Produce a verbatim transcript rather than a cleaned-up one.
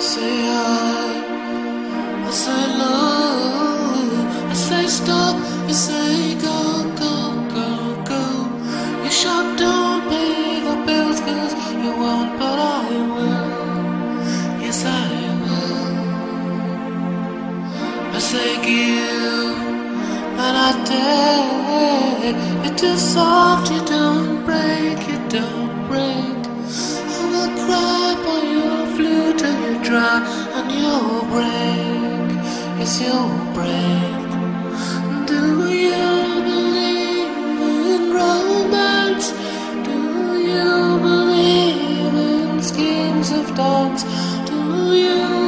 say hi, I say love, I say stop, I say go, go, go, go. You shop, don't pay the bills, cause you won't, but I will. Yes, I will. I say give, but I take. You're too soft, you don't break, you don't break. I will cry for your flute till you dry, and you'll break. Yes, you'll break. Do you believe in romance? Do you believe in schemes of dance? Do you